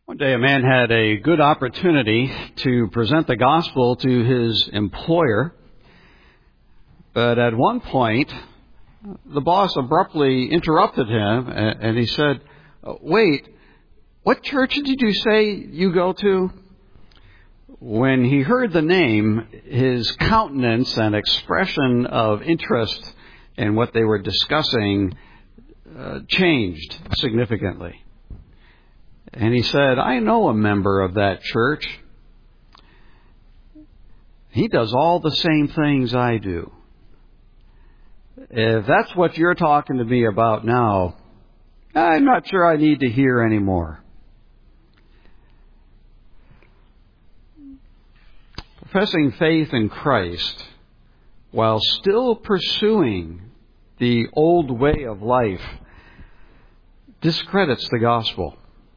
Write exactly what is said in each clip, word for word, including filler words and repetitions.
One day a man had a good opportunity to present the gospel to his employer, but at one point the boss abruptly interrupted him and he said, "Wait, what church did you say you go to?" When he heard the name, his countenance and expression of interest in what they were discussing uh, changed significantly. And he said, "I know a member of that church. He does all the same things I do. If that's what you're talking to me about now, I'm not sure I need to hear any more." Professing faith in Christ while still pursuing the old way of life discredits the gospel.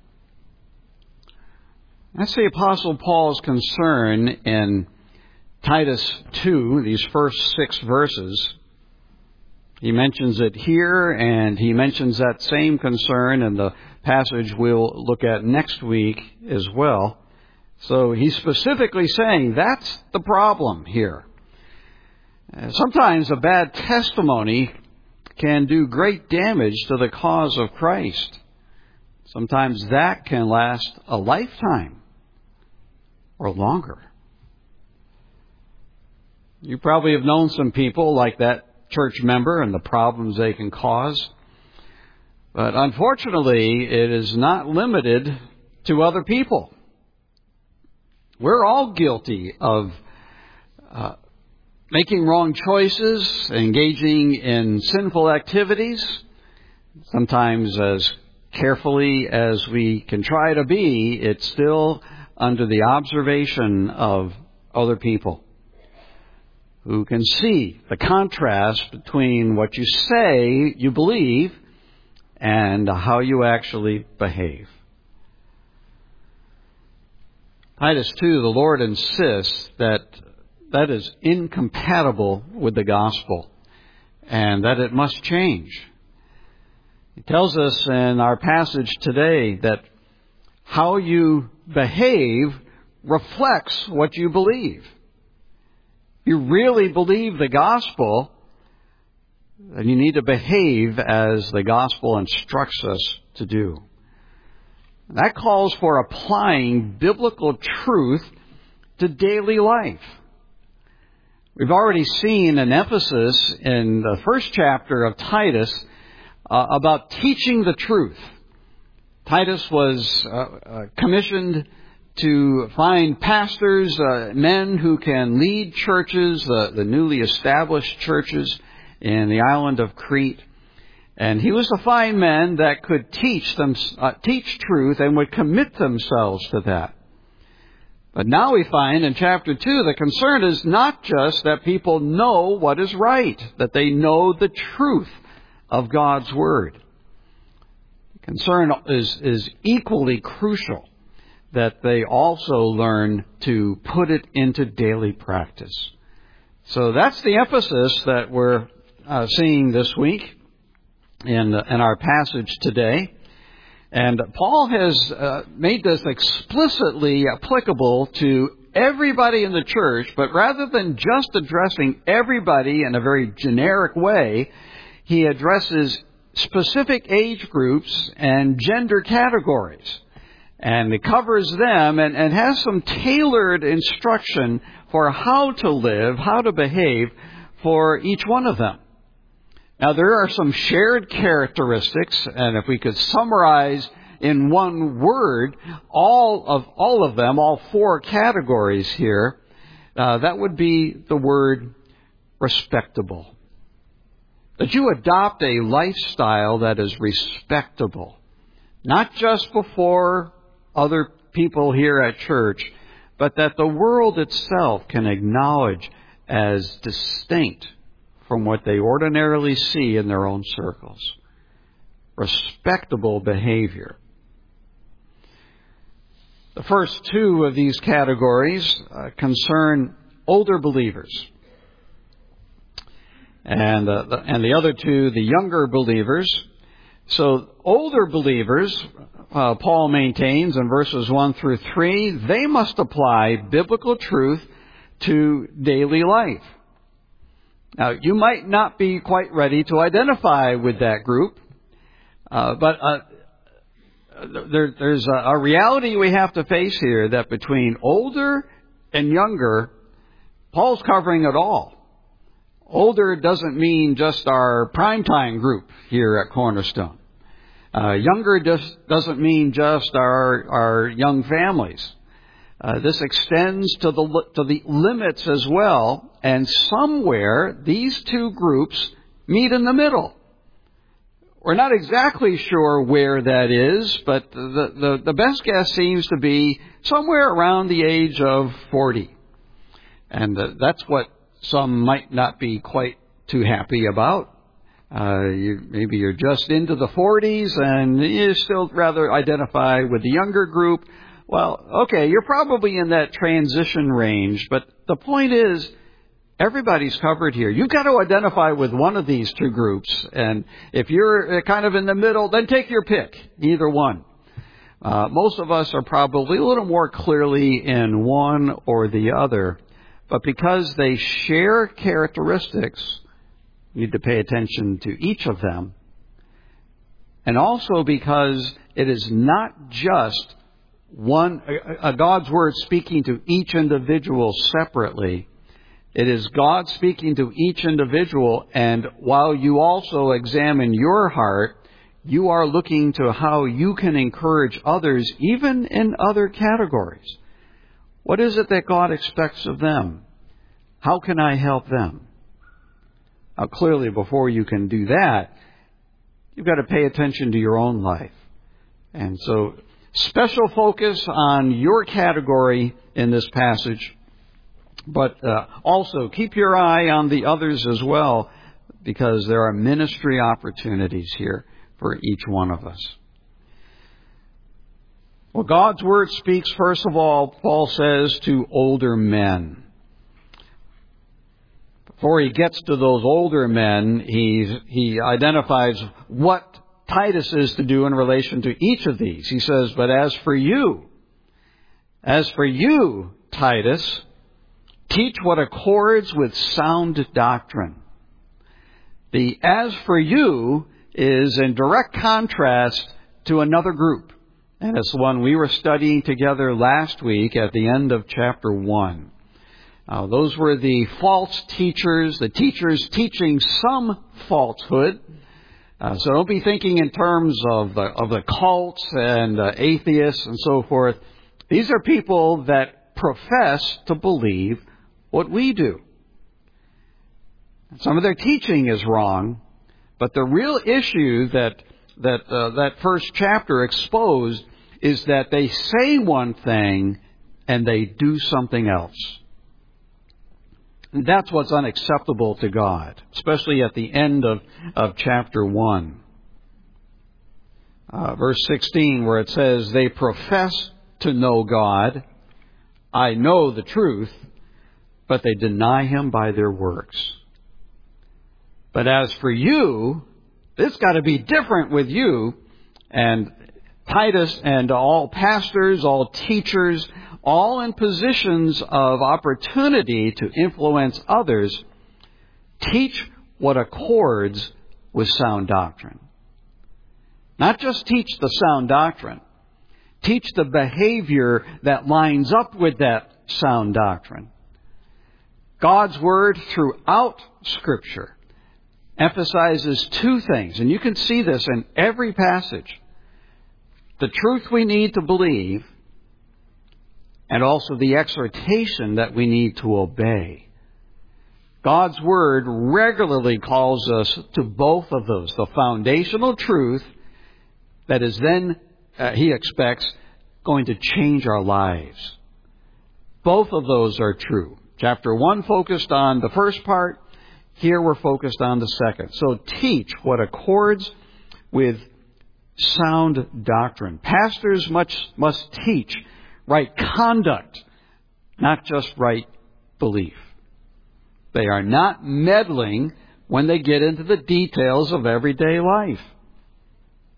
That's the Apostle Paul's concern in Titus two, these first six verses. He mentions it here, and he mentions that same concern in the passage we'll look at next week as well. So he's specifically saying that's the problem here. Sometimes a bad testimony can do great damage to the cause of Christ. Sometimes that can last a lifetime or longer. You probably have known some people like that church member and the problems they can cause. But unfortunately, it is not limited to other people. We're all guilty of uh, making wrong choices, engaging in sinful activities. Sometimes as carefully as we can try to be, it's still under the observation of other people who can see the contrast between what you say you believe and how you actually behave. Titus two, the Lord insists that that is incompatible with the gospel and that it must change. He tells us in our passage today that how you behave reflects what you believe. If you really believe the gospel, then you need to behave as the gospel instructs us to do. That calls for applying biblical truth to daily life. We've already seen an emphasis in the first chapter of Titus uh, about teaching the truth. Titus was uh, uh, commissioned to find pastors, uh, men who can lead churches, uh, the newly established churches in the island of Crete. And he was to find men that could teach them, uh, teach truth and would commit themselves to that. But now we find in chapter two, the concern is not just that people know what is right, that they know the truth of God's Word. The concern is, is equally crucial that they also learn to put it into daily practice. So that's the emphasis that we're uh, seeing this week in, in our passage today. And Paul has uh, made this explicitly applicable to everybody in the church, but rather than just addressing everybody in a very generic way, he addresses specific age groups and gender categories. And it covers them and, and has some tailored instruction for how to live, how to behave for each one of them. Now, there are some shared characteristics, and if we could summarize in one word all of all of them, all four categories here, uh, that would be the word respectable. That you adopt a lifestyle that is respectable, not just before other people here at church, but that the world itself can acknowledge as distinct from what they ordinarily see in their own circles. Respectable behavior. The first two of these categories uh, concern older believers. And, uh, the, and the other two, the younger believers. So older believers, uh, Paul maintains in verses one through three, they must apply biblical truth to daily life. Now, you might not be quite ready to identify with that group, uh, but uh, there, there's a, a reality we have to face here that between older and younger, Paul's covering it all. Older doesn't mean just our primetime group here at Cornerstone. Uh, younger just doesn't mean just our our young families. Uh, this extends to the to the limits as well, and somewhere these two groups meet in the middle. We're not exactly sure where that is, but the the, the best guess seems to be somewhere around the age of forty, and uh, that's what some might not be quite too happy about. Uh, you, maybe you're just into the forties and you still rather identify with the younger group. Well, okay, you're probably in that transition range, but the point is, everybody's covered here. You've got to identify with one of these two groups, and if you're kind of in the middle, then take your pick, either one. Uh, most of us are probably a little more clearly in one or the other, but because they share characteristics, you need to pay attention to each of them. And also because it is not just one, a God's Word speaking to each individual separately. It is God speaking to each individual, and while you also examine your heart, you are looking to how you can encourage others, even in other categories. What is it that God expects of them? How can I help them? Now, clearly, before you can do that, you've got to pay attention to your own life. And so, special focus on your category in this passage, but uh, also keep your eye on the others as well, because there are ministry opportunities here for each one of us. Well, God's Word speaks, first of all, Paul says, to older men. Before he gets to those older men, he, he identifies what Titus is to do in relation to each of these. He says, but as for you, as for you, Titus, teach what accords with sound doctrine. The as for you is in direct contrast to another group. And it's the one we were studying together last week at the end of chapter one. Uh, those were the false teachers, the teachers teaching some falsehood. Uh, so don't be thinking in terms of the, of the cults and uh, atheists and so forth. These are people that profess to believe what we do. Some of their teaching is wrong, but the real issue that that uh, that first chapter exposed is that they say one thing and they do something else. And that's what's unacceptable to God, especially at the end of, of chapter one. Uh, verse sixteen, where it says, they profess to know God. I know the truth, but they deny Him by their works. But as for you, it's got to be different with you. And Titus and all pastors, all teachers, all in positions of opportunity to influence others, teach what accords with sound doctrine. Not just teach the sound doctrine. Teach the behavior that lines up with that sound doctrine. God's Word throughout Scripture emphasizes two things, and you can see this in every passage. The truth we need to believe, and also the exhortation that we need to obey. God's Word regularly calls us to both of those. The foundational truth that is then, uh, He expects, going to change our lives. Both of those are true. Chapter one focused on the first part. Here we're focused on the second. So teach what accords with sound doctrine. Pastors must, must teach right conduct, not just right belief. They are not meddling when they get into the details of everyday life.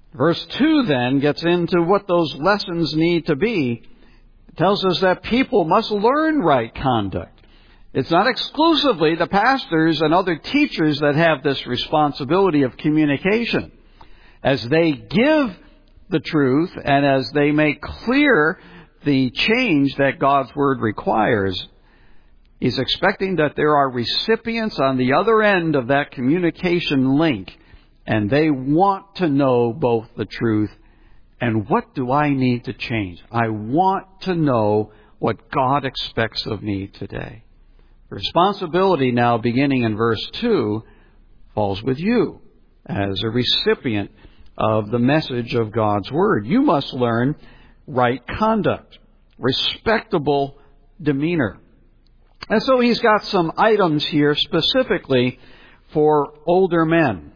Verse two then gets into what those lessons need to be. It tells us that people must learn right conduct. It's not exclusively the pastors and other teachers that have this responsibility of communication. As they give the truth and as they make clear the change that God's Word requires, He's expecting that there are recipients on the other end of that communication link, and they want to know both the truth and what do I need to change. I want to know what God expects of me today. The responsibility now, beginning in verse two, falls with you as a recipient of the message of God's Word. You must learn right conduct, respectable demeanor. And so he's got some items here specifically for older men.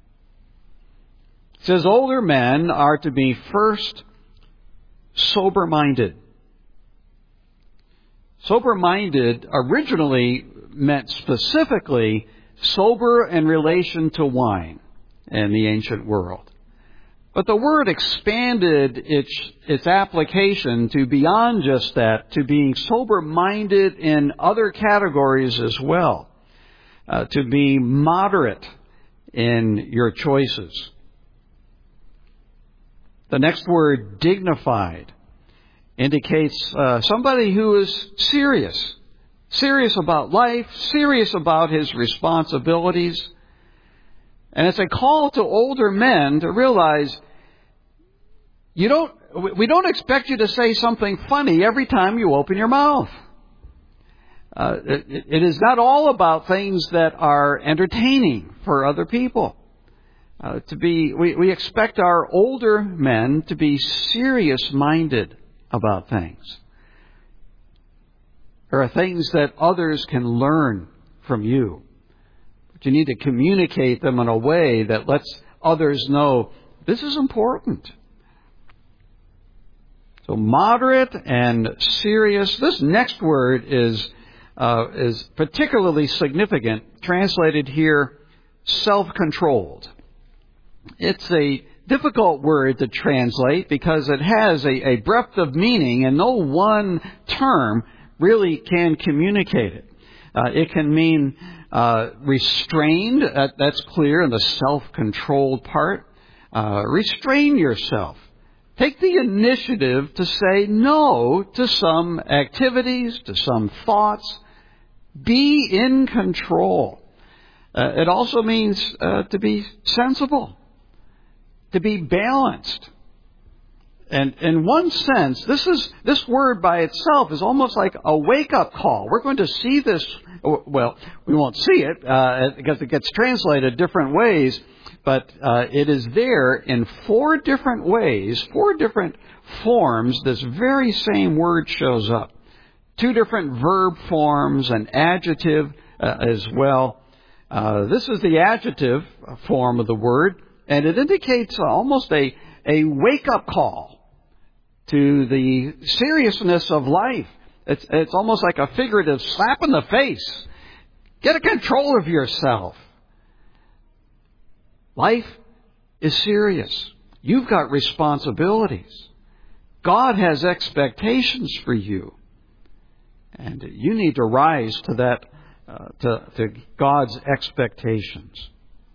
It says older men are to be first sober-minded. Sober-minded originally meant specifically sober in relation to wine in the ancient world. But the word expanded its, its application to beyond just that, to being sober-minded in other categories as well. Uh, to be moderate in your choices. The next word, dignified, indicates uh, somebody who is serious. Serious about life, serious about his responsibilities. And it's a call to older men to realize you don't, we don't expect you to say something funny every time you open your mouth. Uh, it, it is not all about things that are entertaining for other people. Uh, to be, we, we expect our older men to be serious-minded about things. There are things that others can learn from you. But you need to communicate them in a way that lets others know this is important. So moderate and serious. This next word is uh, is particularly significant. Translated here, self-controlled. It's a difficult word to translate because it has a, a breadth of meaning, and no one term really can communicate it. Uh, it can mean uh, restrained. That, that's clear in the self-controlled part. Uh, restrain yourself. Take the initiative to say no to some activities, to some thoughts. Be in control. Uh, it also means uh, to be sensible, to be balanced. And in one sense, this is this word by itself is almost like a wake-up call. We're going to see this. Well, we won't see it uh, because it gets translated different ways. But uh, it is there in four different ways, four different forms. This very same word shows up. Two different verb forms, an adjective uh, as well. Uh, this is the adjective form of the word, and it indicates almost a, a wake-up call to the seriousness of life. It's, it's almost like a figurative slap in the face. Get a control of yourself. Life is serious. You've got responsibilities. God has expectations for you. And you need to rise to that, uh, to, to God's expectations.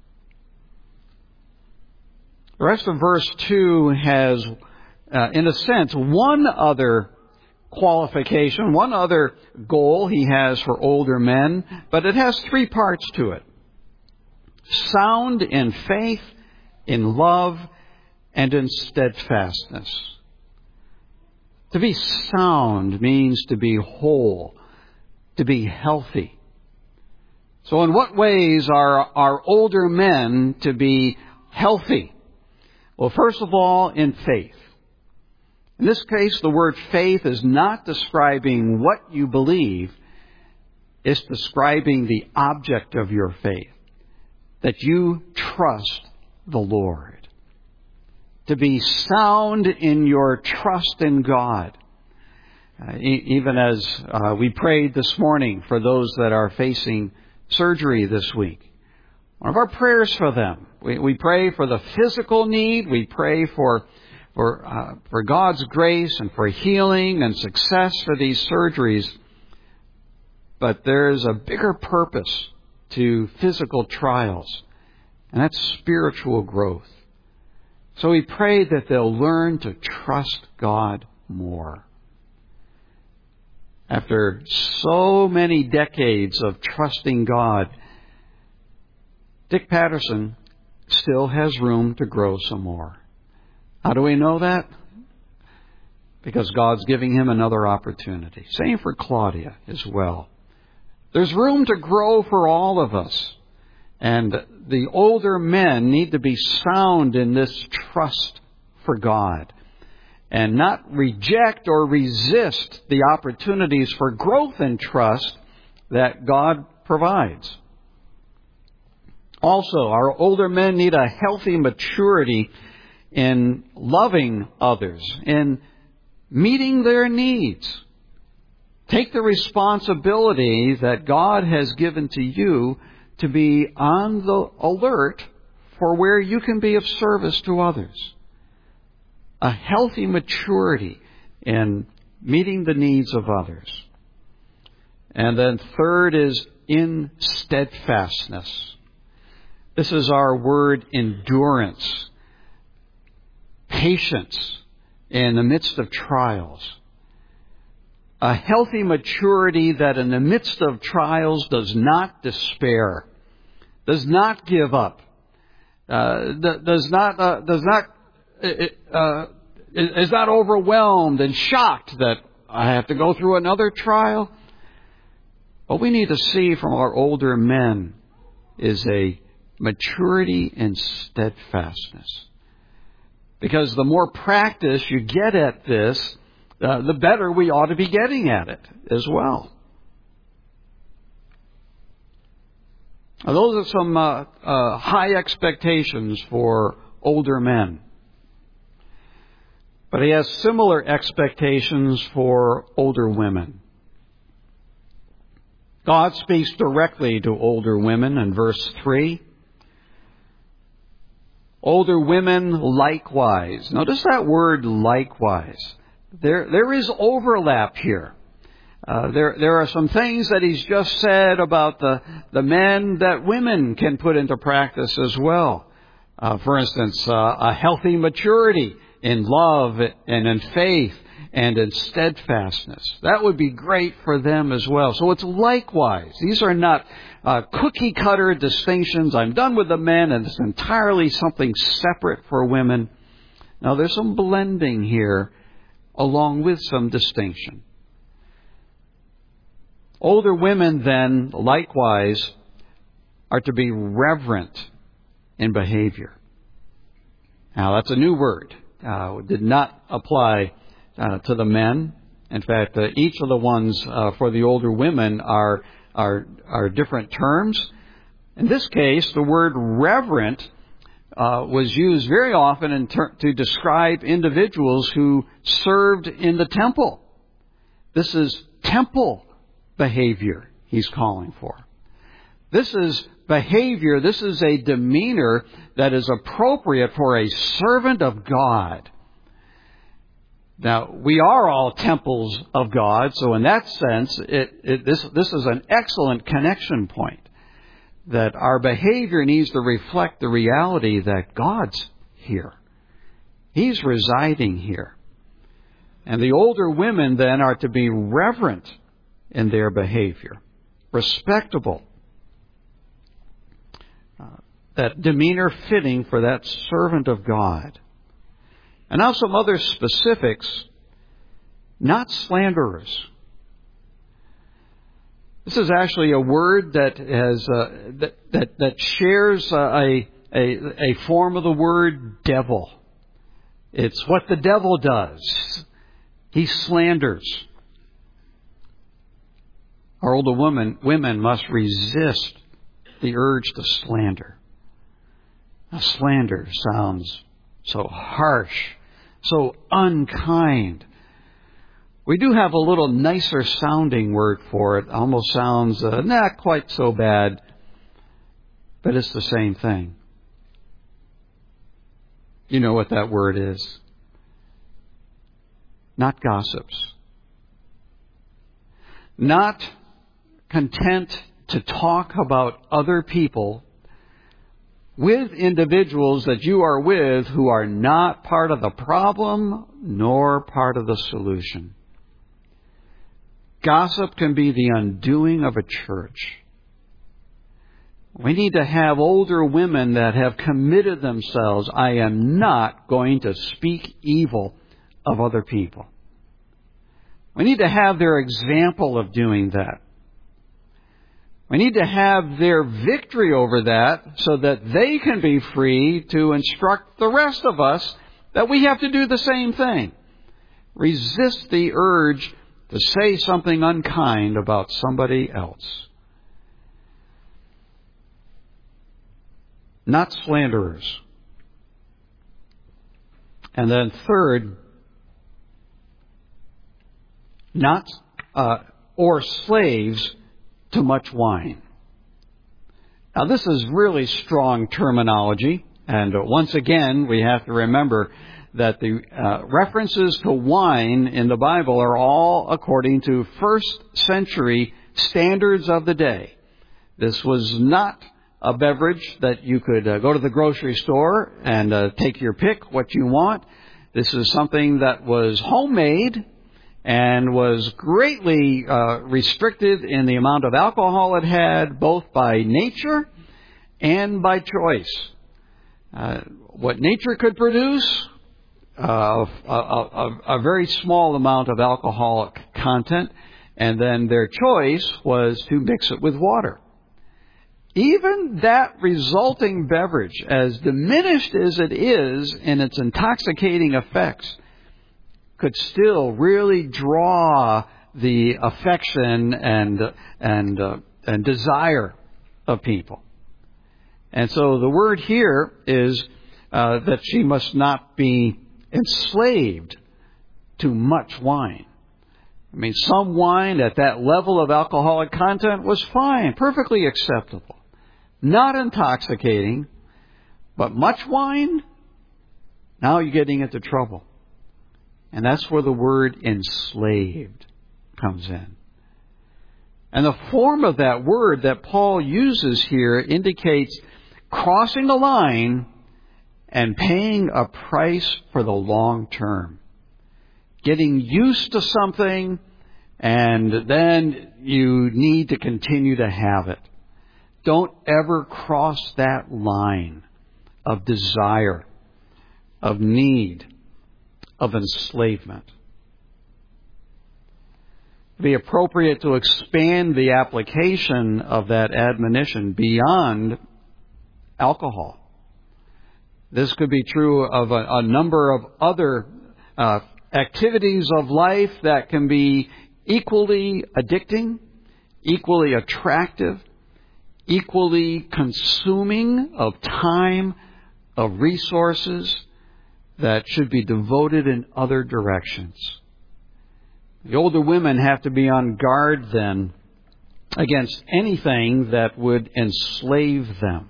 The rest of verse two has, uh, in a sense, one other qualification, one other goal he has for older men, but it has three parts to it. Sound in faith, in love, and in steadfastness. To be sound means to be whole, to be healthy. So in what ways are our older men to be healthy? Well, first of all, in faith. In this case, the word faith is not describing what you believe. It's describing the object of your faith. That you trust the Lord. To be sound in your trust in God. Uh, e- even as uh, we prayed this morning for those that are facing surgery this week. one of our prayers for them. We, we pray for the physical need. We pray for for uh, for God's grace and for healing and success for these surgeries. But there's a bigger purpose to physical trials, and that's spiritual growth. So we pray that they'll learn to trust God more. After so many decades of trusting God, Dick Patterson still has room to grow some more. How do we know that? Because God's giving him another opportunity. Same for Claudia as well. There's room to grow for all of us. And the older men need to be sound in this trust for God and not reject or resist the opportunities for growth and trust that God provides. Also, our older men need a healthy maturity in loving others, in meeting their needs. Take the responsibility that God has given to you to be on the alert for where you can be of service to others. A healthy maturity in meeting the needs of others. And then third is in steadfastness. This is our word endurance. Patience in the midst of trials. A healthy maturity that in the midst of trials does not despair, does not give up, uh, does not uh, does not uh, is not overwhelmed and shocked that I have to go through another trial. What we need to see from our older men is a maturity and steadfastness. Because the more practice you get at this, uh, the better we ought to be getting at it as well. Now, those are some uh, uh, high expectations for older men. But he has similar expectations for older women. God speaks directly to older women in verse three. Older women likewise. Notice that word likewise. There, there is overlap here. Uh, there, there are some things that he's just said about the, the men that women can put into practice as well. Uh, for instance, uh, a healthy maturity in love and in faith and in steadfastness. That would be great for them as well. So it's likewise. These are not uh, cookie-cutter distinctions. I'm done with the men and it's entirely something separate for women. Now, there's some blending here along with some distinction. Older women, then, likewise, are to be reverent in behavior. Now, that's a new word. Uh, it did not apply uh, to the men. In fact, uh, each of the ones uh, for the older women are, are, are different terms. In this case, the word reverent uh, was used very often in ter- to describe individuals who served in the temple. This is temple behavior he's calling for. This is behavior, this is a demeanor that is appropriate for a servant of God. Now, we are all temples of God, so in that sense, it, it, this, this is an excellent connection point, that our behavior needs to reflect the reality that God's here. He's residing here. And the older women, then, are to be reverent in their behavior, respectable, uh, that demeanor fitting for that servant of God. And now some other specifics, not slanderers. This is actually a word that has uh, that, that that shares uh, a, a a form of the word devil. It's what the devil does. He slanders. Our older women, women must resist the urge to slander. Now, slander sounds so harsh, so unkind. We do have a little nicer sounding word for it. Almost sounds uh, not quite so bad. but it's the same thing. You know what that word is. Not gossips. Not content to talk about other people with individuals that you are with who are not part of the problem nor part of the solution. Gossip can be the undoing of a church. We need to have older women that have committed themselves. I am not going to speak evil of other people. We need to have their example of doing that. We need to have their victory over that so that they can be free to instruct the rest of us that we have to do the same thing. Resist the urge to say something unkind about somebody else. Not slanderers. And then third, not uh, or slaves to much wine. Now this is really strong terminology, and once again we have to remember that the uh, references to wine in the Bible are all according to first century standards of the day. This was not a beverage that you could uh, go to the grocery store and uh, take your pick what you want. This is something that was homemade and was greatly uh, restricted in the amount of alcohol it had, both by nature and by choice. Uh, what nature could produce, uh, a, a, a very small amount of alcoholic content, and then their choice was to mix it with water. Even that resulting beverage, as diminished as it is in its intoxicating effects, could still really draw the affection and and uh, and desire of people. And so the word here is uh, that she must not be enslaved to much wine. I mean, some wine at that level of alcoholic content was fine, perfectly acceptable, not intoxicating, but much wine, now you're getting into trouble. And that's where the word enslaved comes in. And the form of that word that Paul uses here indicates crossing a line and paying a price for the long term. Getting used to something, and then you need to continue to have it. Don't ever cross that line of desire, of need, of enslavement. It would be appropriate to expand the application of that admonition beyond alcohol. This could be true of a, a number of other uh, activities of life that can be equally addicting, equally attractive, equally consuming of time, of resources, that should be devoted in other directions. The older women have to be on guard then against anything that would enslave them.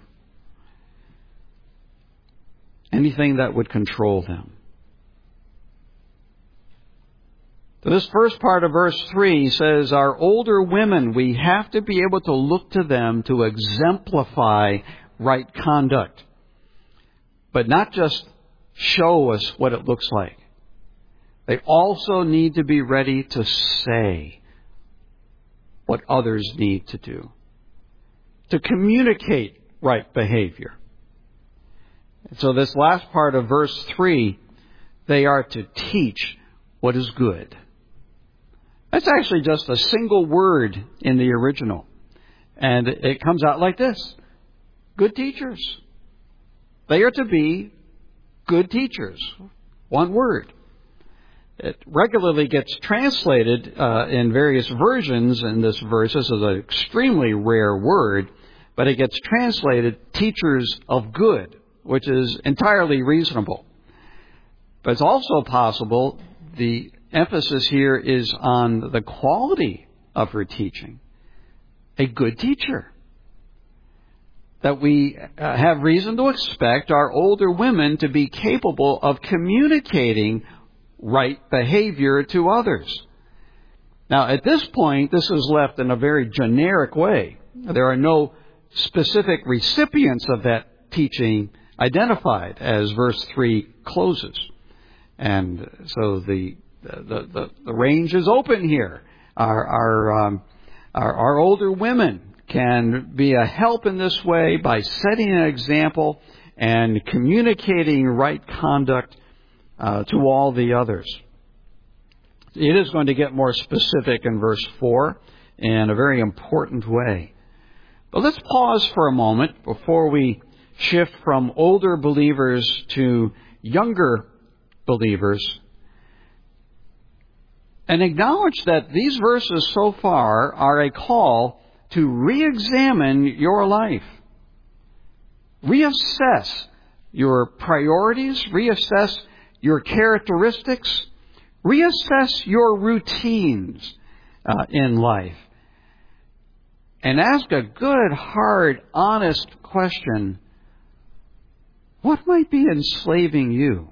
Anything that would control them. So this first part of verse three says, our older women, we have to be able to look to them to exemplify right conduct. But not just show us what it looks like. They also need to be ready to say what others need to do. To communicate right behavior. And so this last part of verse three, they are to teach what is good. That's actually just a single word in the original. And it comes out like this. Good teachers. They are to be good teachers. One word. It regularly gets translated uh, in various versions in this verse. This is an extremely rare word, but it gets translated teachers of good, which is entirely reasonable. But it's also possible the emphasis here is on the quality of her teaching. A good teacher. that we uh, have reason to expect our older women to be capable of communicating right behavior to others. Now, at this point, this is left in a very generic way. There are no specific recipients of that teaching identified as verse three closes. And so the the, the, the range is open here. Our, our, um, our, our older women can be a help in this way by setting an example and communicating right conduct uh, to all the others. It is going to get more specific in verse four in a very important way. But let's pause for a moment before we shift from older believers to younger believers and acknowledge that these verses so far are a call to re-examine your life. Reassess your priorities, reassess your characteristics, reassess your routines uh, in life, and ask a good, hard, honest question: what might be enslaving you?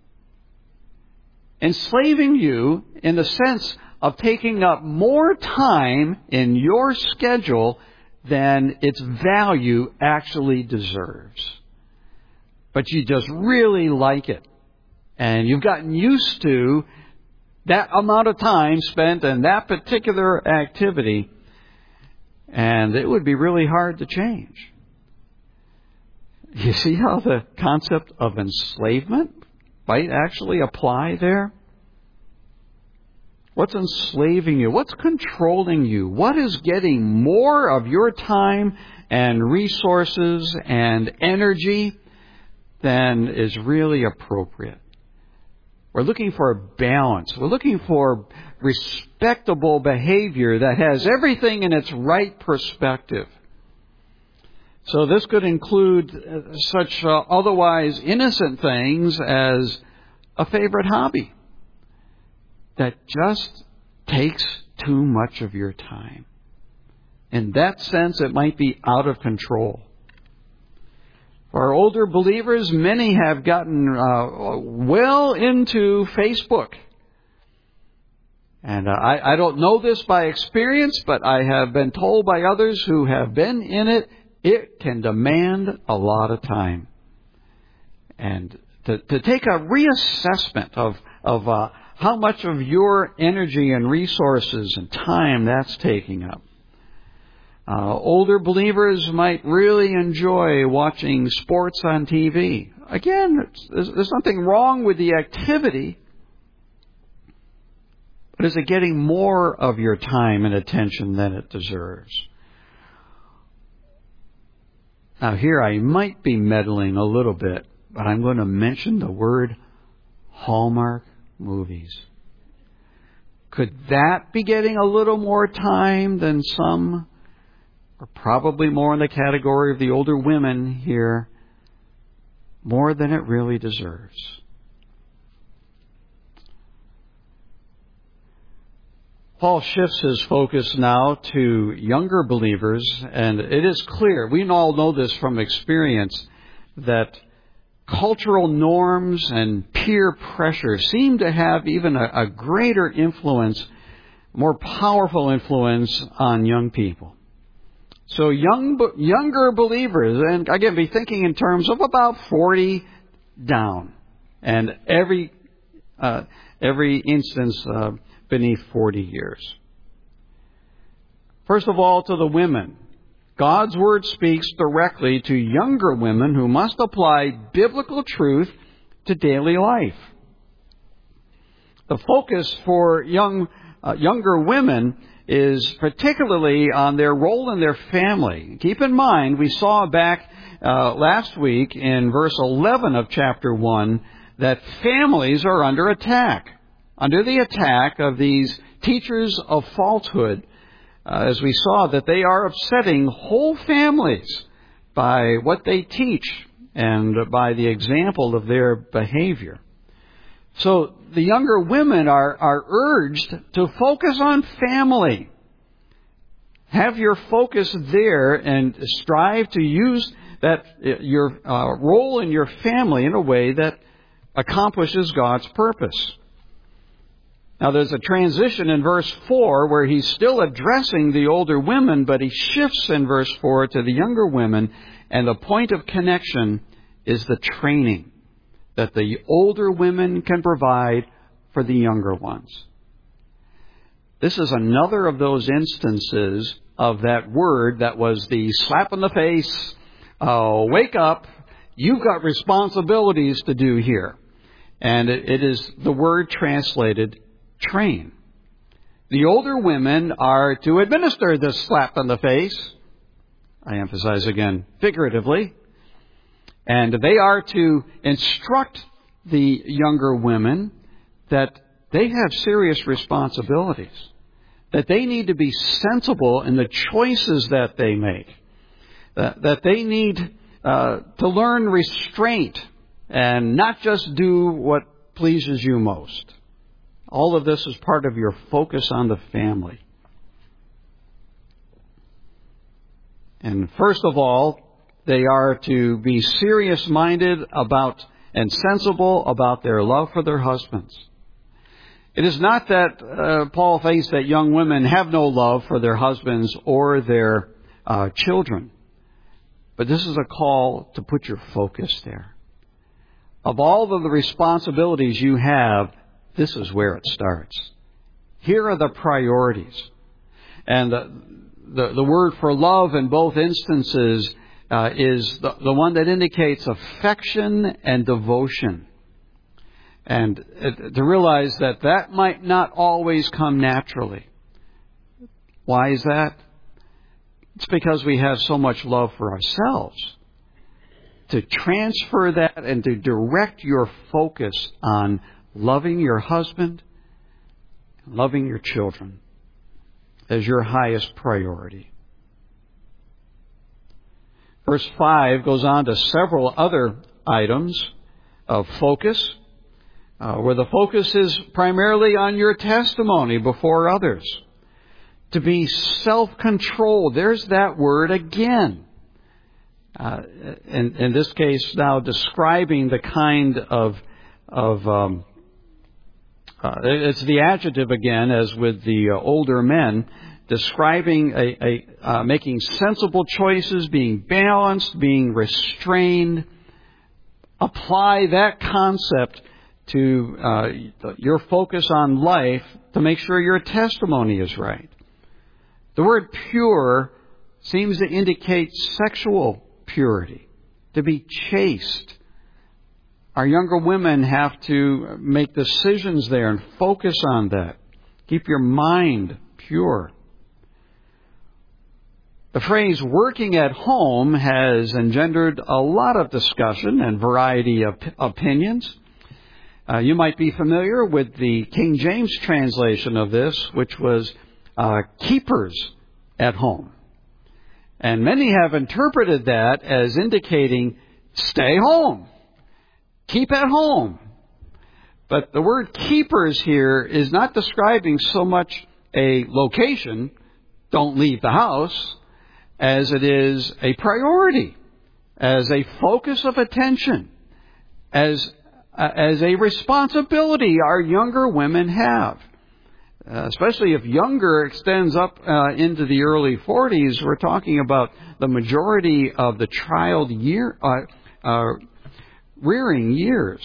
Enslaving you in the sense of taking up more time in your schedule than its value actually deserves. But you just really like it. And you've gotten used to that amount of time spent in that particular activity. And it would be really hard to change. You see how the concept of enslavement might actually apply there? What's enslaving you? What's controlling you? What is getting more of your time and resources and energy than is really appropriate? We're looking for a balance. We're looking for respectable behavior that has everything in its right perspective. So this could include such uh, otherwise innocent things as a favorite hobby that just takes too much of your time. In that sense, it might be out of control. For our older believers, many have gotten uh, well into Facebook. And uh, I, I don't know this by experience, but I have been told by others who have been in it, it can demand a lot of time. And to, to take a reassessment of, of uh, how much of your energy and resources and time that's taking up. Uh, older believers might really enjoy watching sports on T V. Again, there's, there's nothing wrong with the activity. But is it getting more of your time and attention than it deserves? Now here I might be meddling a little bit, but I'm going to mention the word Hallmark movies. Could that be getting a little more time than some, or probably more in the category of the older women here, more than it really deserves? Paul shifts his focus now to younger believers, and it is clear, we all know this from experience, that cultural norms and peer pressure seem to have even a, a greater influence, more powerful influence on young people. So young, younger believers, and again, be thinking in terms of about forty down, and every uh, every instance uh, beneath forty years. First of all, to the women. God's Word speaks directly to younger women who must apply biblical truth to daily life. The focus for young, uh, younger women is particularly on their role in their family. Keep in mind, we saw back uh, last week in verse eleven of chapter one that families are under attack, under the attack of these teachers of falsehood. Uh, as we saw, that they are upsetting whole families by what they teach and by the example of their behavior. So the younger women are, are urged to focus on family. Have your focus there and strive to use that your uh, role in your family in a way that accomplishes God's purpose. Now, there's a transition in verse four where he's still addressing the older women, but he shifts in verse four to the younger women, and the point of connection is the training that the older women can provide for the younger ones. This is another of those instances of that word that was the slap in the face, uh, wake up, you've got responsibilities to do here. And it, it is the word translated train. The older women are to administer this slap in the face. I emphasize again, figuratively. And they are to instruct the younger women that they have serious responsibilities, that they need to be sensible in the choices that they make, that, that they need uh, to learn restraint and not just do what pleases you most. All of this is part of your focus on the family. And first of all, they are to be serious-minded about and sensible about their love for their husbands. It is not that uh, Paul thinks that young women have no love for their husbands or their uh, children. But this is a call to put your focus there. Of all of the responsibilities you have, this is where it starts. Here are the priorities. And the, the, the word for love in both instances uh, is the, the one that indicates affection and devotion. And uh, to realize that that might not always come naturally. Why is that? It's because we have so much love for ourselves. To transfer that and to direct your focus on loving your husband, loving your children as your highest priority. Verse five goes on to several other items of focus, uh, where the focus is primarily on your testimony before others. To be self-controlled. There's that word again. Uh, in, in this case, now describing the kind of of um, uh, it's the adjective again, as with the uh, older men, describing a, a uh, making sensible choices, being balanced, being restrained. Apply that concept to uh, your focus on life to make sure your testimony is right. The word pure seems to indicate sexual purity, to be chaste. Our younger women have to make decisions there and focus on that. Keep your mind pure. The phrase working at home has engendered a lot of discussion and variety of opinions. Uh, you might be familiar with the King James translation of this, which was uh, keepers at home. And many have interpreted that as indicating stay home, keep at home. But the word keepers here is not describing so much a location, don't leave the house, as it is a priority, as a focus of attention, as uh, as a responsibility our younger women have. Uh, especially if younger extends up uh, into the early forties, we're talking about the majority of the child year uh, uh, rearing years.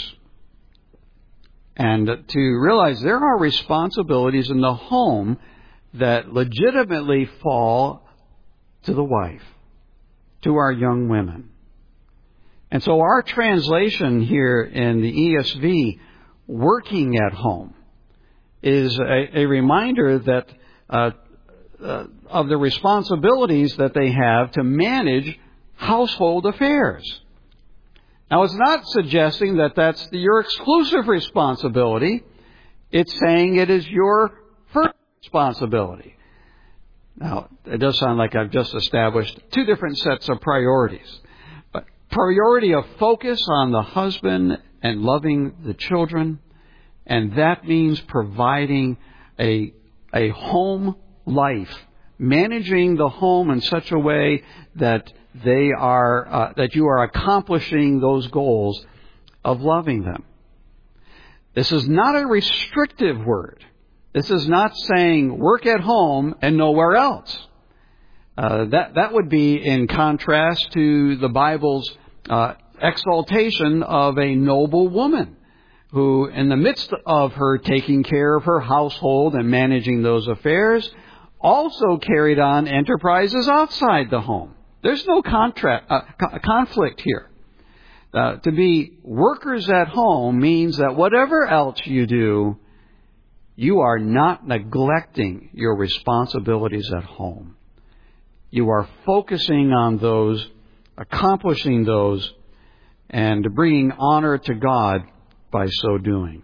And to realize there are responsibilities in the home that legitimately fall to the wife, to our young women. And so our translation here in the E S V, working at home, is a, a reminder that uh, uh, of the responsibilities that they have to manage household affairs. Now, it's not suggesting that that's the, your exclusive responsibility. It's saying it is your first responsibility. Now, it does sound like I've just established two different sets of priorities. But priority of focus on the husband and loving the children. And that means providing a, a home life, managing the home in such a way that they are, uh, that you are accomplishing those goals of loving them. This is not a restrictive word. This is not saying work at home and nowhere else. Uh, that, that would be in contrast to the Bible's uh, exaltation of a noble woman who, in the midst of her taking care of her household and managing those affairs, also carried on enterprises outside the home. There's no contra- uh, co- conflict here. Uh, to be workers at home means that whatever else you do, you are not neglecting your responsibilities at home. You are focusing on those, accomplishing those, and bringing honor to God by so doing.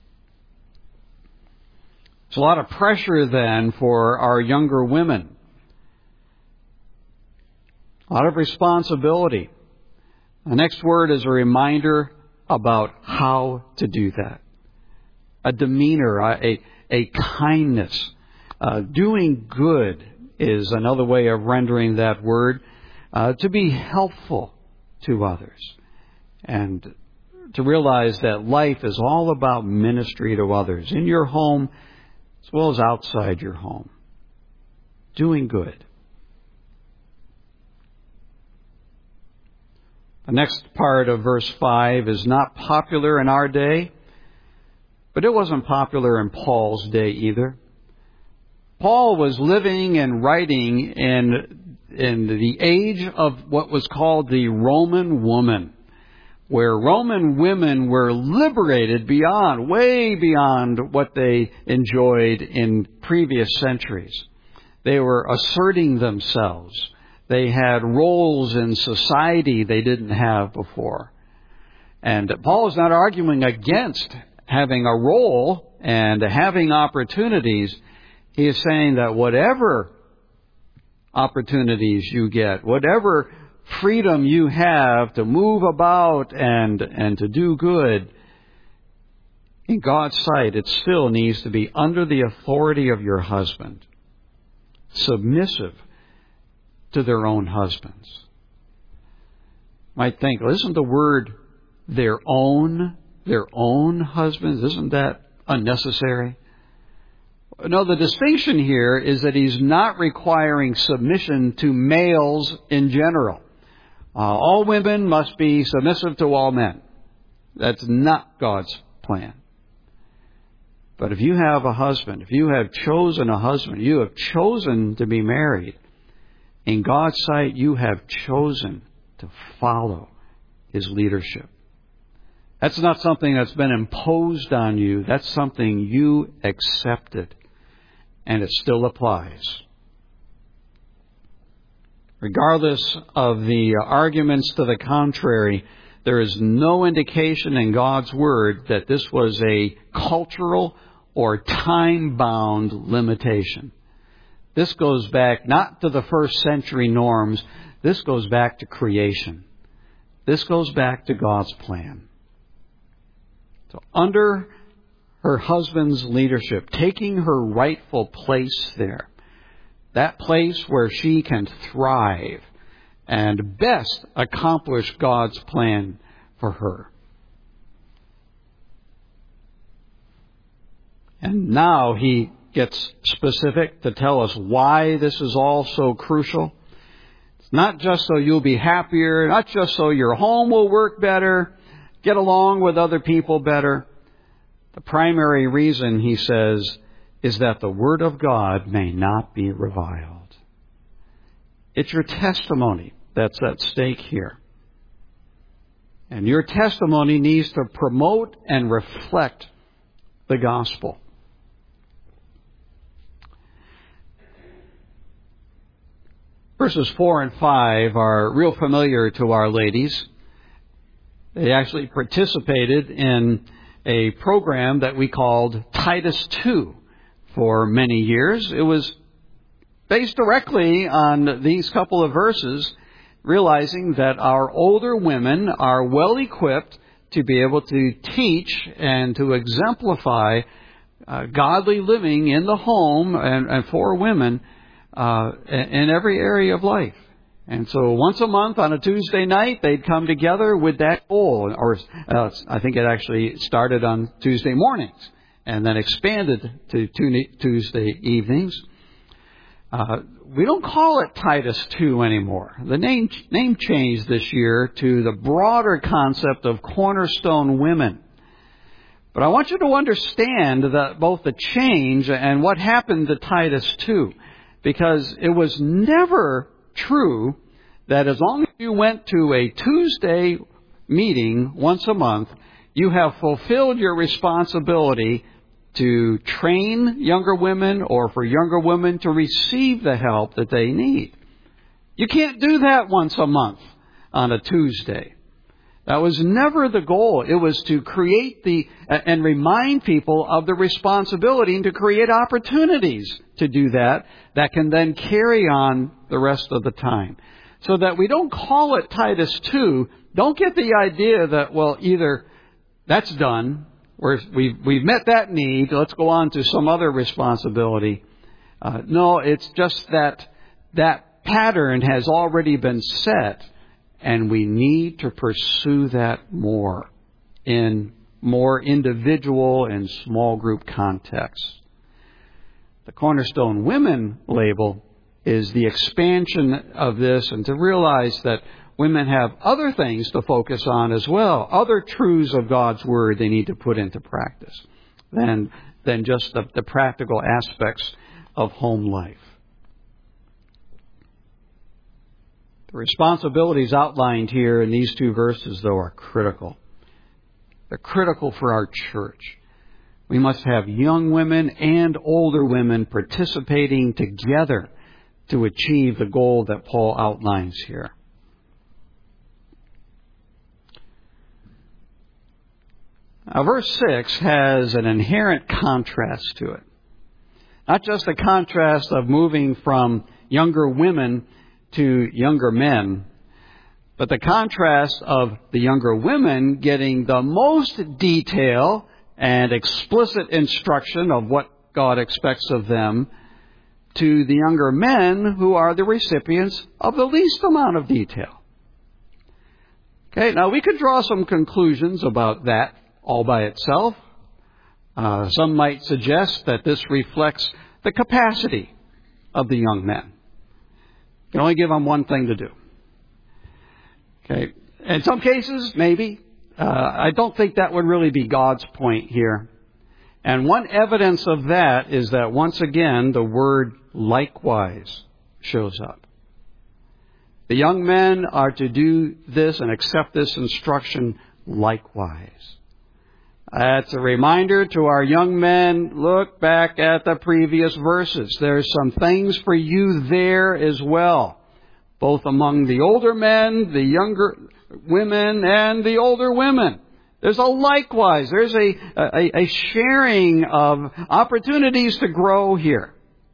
There's a lot of pressure then for our younger women. A lot of responsibility. The next word is a reminder about how to do that. A demeanor, a, a kindness. Uh, doing good is another way of rendering that word. Uh, to be helpful to others. And to realize that life is all about ministry to others. In your home, as well as outside your home. Doing good. The next part of verse five is not popular in our day, but it wasn't popular in Paul's day either. Paul was living and writing in, in the age of what was called the Roman woman, where Roman women were liberated beyond, way beyond what they enjoyed in previous centuries. They were asserting themselves. They had roles in society they didn't have before. And Paul is not arguing against having a role and having opportunities. He is saying that whatever opportunities you get, whatever freedom you have to move about and, and to do good, in God's sight, it still needs to be under the authority of your husband, submissive to their own husbands. You might think, well, isn't the word their own, their own husbands, isn't that unnecessary? No, the distinction here is that he's not requiring submission to males in general. Uh, all women must be submissive to all men. That's not God's plan. But if you have a husband, if you have chosen a husband, you have chosen to be married, in God's sight, you have chosen to follow His leadership. That's not something that's been imposed on you. That's something you accepted. And it still applies. Regardless of the arguments to the contrary, there is no indication in God's Word that this was a cultural or time-bound limitation. This goes back not to the first century norms. This goes back to creation. This goes back to God's plan. So under her husband's leadership, taking her rightful place there, that place where she can thrive and best accomplish God's plan for her. And now he gets specific to tell us why this is all so crucial. It's not just so you'll be happier, not just so your home will work better, get along with other people better. The primary reason, he says, is that the Word of God may not be reviled. It's your testimony that's at stake here. And your testimony needs to promote and reflect the gospel. Verses four and five are real familiar to our ladies. They actually participated in a program that we called Titus two for many years. It was based directly on these couple of verses, realizing that our older women are well equipped to be able to teach and to exemplify uh, godly living in the home and, and for women uh, in every area of life. And so once a month on a Tuesday night, they'd come together with that goal. Or uh, I think it actually started on Tuesday mornings and then expanded to Tuesday evenings. Uh, we don't call it Titus two anymore. The name, name changed this year to the broader concept of Cornerstone Women. But I want you to understand that both the change and what happened to Titus two, because it was never true that as long as you went to a Tuesday meeting once a month, you have fulfilled your responsibility to train younger women or for younger women to receive the help that they need. You can't do that once a month on a Tuesday. That was never the goal. It was to create the, and remind people of the responsibility and to create opportunities to do that, that can then carry on the rest of the time. So that we don't call it Titus two. Don't get the idea that, well, either that's done, or we've, we've met that need, let's go on to some other responsibility. Uh, no, it's just that that pattern has already been set. And we need to pursue that more in more individual and small group contexts. The Cornerstone Women label is the expansion of this, and to realize that women have other things to focus on as well, other truths of God's Word they need to put into practice than, than just the, the practical aspects of home life. The responsibilities outlined here in these two verses, though, are critical. They're critical for our church. We must have young women and older women participating together to achieve the goal that Paul outlines here. Now, verse six has an inherent contrast to it. Not just a contrast of moving from younger women to younger men, but the contrast of the younger women getting the most detail and explicit instruction of what God expects of them to the younger men who are the recipients of the least amount of detail. Okay, now we could draw some conclusions about that all by itself. Uh, some might suggest that this reflects the capacity of the young men. You can only give them one thing to do. Okay, in some cases, maybe. Uh, I don't think that would really be God's point here. And one evidence of that is that once again, the word likewise shows up. The young men are to do this and accept this instruction likewise. That's a reminder to our young men, look back at the previous verses. There's some things for you there as well, both among the older men, the younger women, and the older women. There's a likewise. There's a, a, a sharing of opportunities to grow here.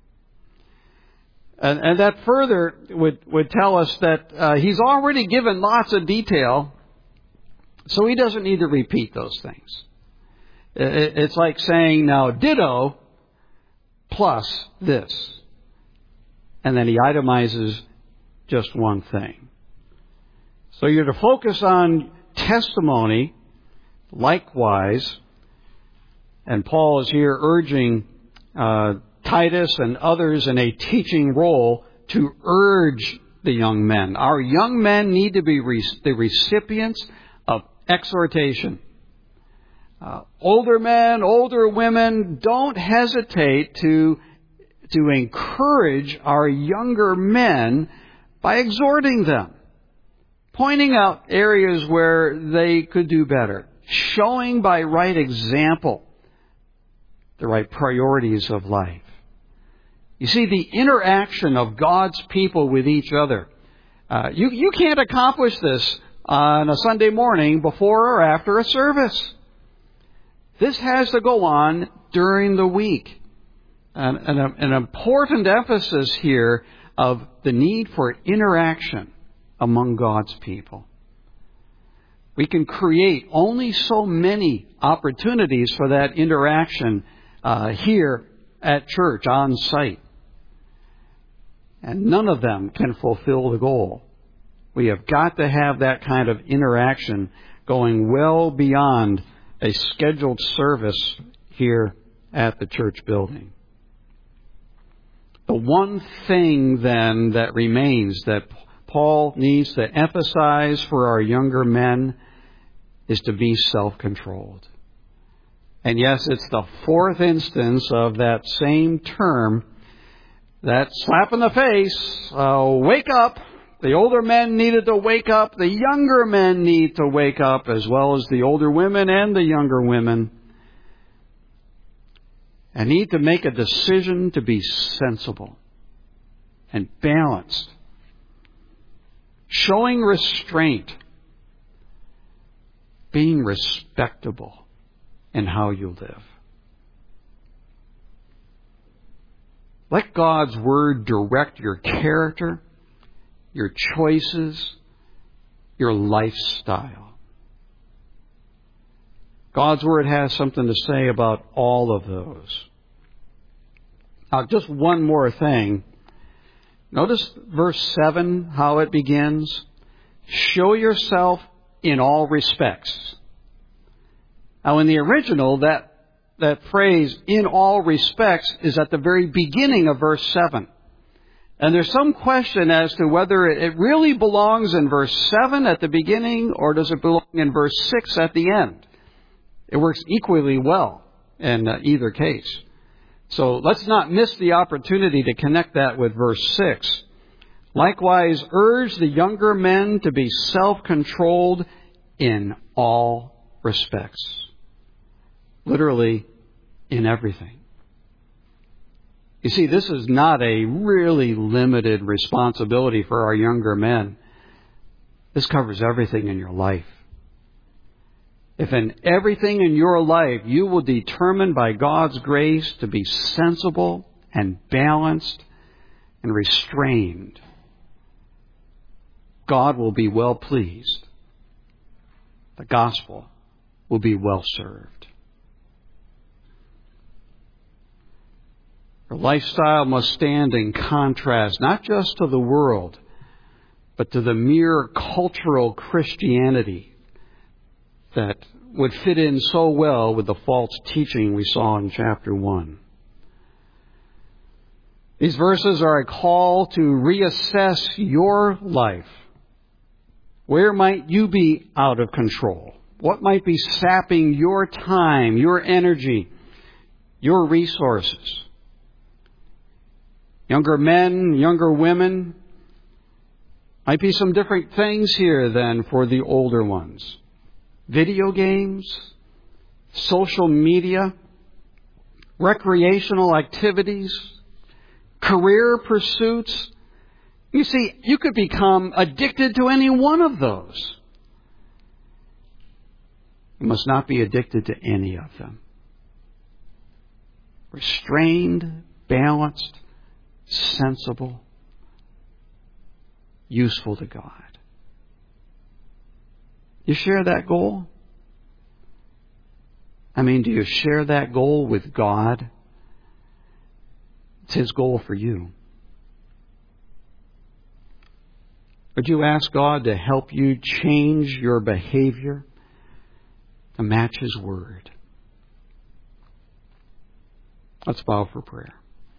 And, and that further would, would tell us that uh, he's already given lots of detail, so he doesn't need to repeat those things. It, it's like saying, now, ditto plus this. And then he itemizes just one thing. So you're to focus on testimony, likewise, and Paul is here urging uh, Titus and others in a teaching role to urge the young men. Our young men need to be re- the recipients of exhortation. Uh, older men, older women, don't hesitate to, to encourage our younger men by exhorting them, pointing out areas where they could do better, showing by right example the right priorities of life. You see, the interaction of God's people with each other. Uh, you, you can't accomplish this on a Sunday morning before or after a service. This has to go on during the week. And, and a, an important emphasis here of the need for interaction among God's people. We can create only so many opportunities for that interaction uh, here at church, on site. And none of them can fulfill the goal. We have got to have that kind of interaction going well beyond a scheduled service here at the church building. The one thing then that remains that Paul needs to emphasize for our younger men is to be self-controlled. And yes, it's the fourth instance of that same term, that slap in the face, uh, wake up. The older men needed to wake up. The younger men need to wake up, as well as the older women and the younger women. And need to make a decision to be sensible and balanced, showing restraint, being respectable in how you live. Let God's Word direct your character, your choices, your lifestyle. God's Word has something to say about all of those. Now, just one more thing. Notice verse seven, how it begins. Show yourself in all respects. Now, in the original, that that phrase, in all respects, is at the very beginning of verse seven. And there's some question as to whether it really belongs in verse seven at the beginning, or does it belong in verse six at the end. It works equally well in either case. So let's not miss the opportunity to connect that with verse six. Likewise, urge the younger men to be self-controlled in all respects. Literally, in everything. You see, this is not a really limited responsibility for our younger men. This covers everything in your life. If in everything in your life you will determine by God's grace to be sensible and balanced and restrained, God will be well pleased. The gospel will be well served. Your lifestyle must stand in contrast, not just to the world, but to the mere cultural Christianity that would fit in so well with the false teaching we saw in chapter one. These verses are a call to reassess your life. Where might you be out of control? What might be sapping your time, your energy, your resources? Younger men, younger women, might be some different things here than for the older ones. Video games, social media, recreational activities, career pursuits. You see, you could become addicted to any one of those. You must not be addicted to any of them. Restrained, balanced, sensible, useful to God. You share that goal? I mean, do you share that goal with God? It's His goal for you. Would you ask God to help you change your behavior to match His Word? Let's bow for prayer.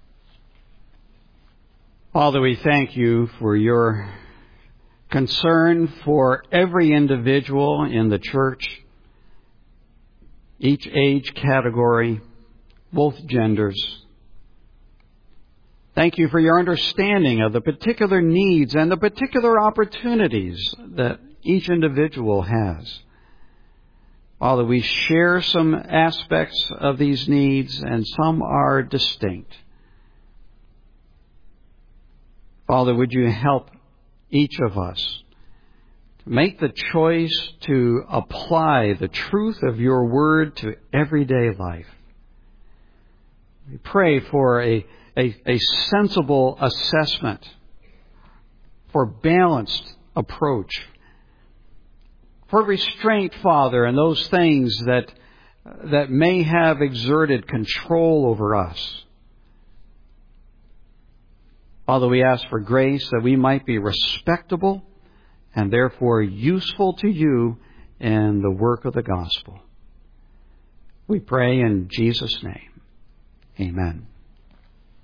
Father, we thank You for Your concern for every individual in the church, each age category, both genders. Thank You for Your understanding of the particular needs and the particular opportunities that each individual has. Father, we share some aspects of these needs and some are distinct. Father, would You help each of us to make the choice to apply the truth of Your Word to everyday life. We pray for a, a, a sensible assessment, for balanced approach, for restraint, Father, and those things that, that may have exerted control over us. Father, we ask for grace that we might be respectable and therefore useful to you in the work of the gospel. We pray in Jesus' name. Amen.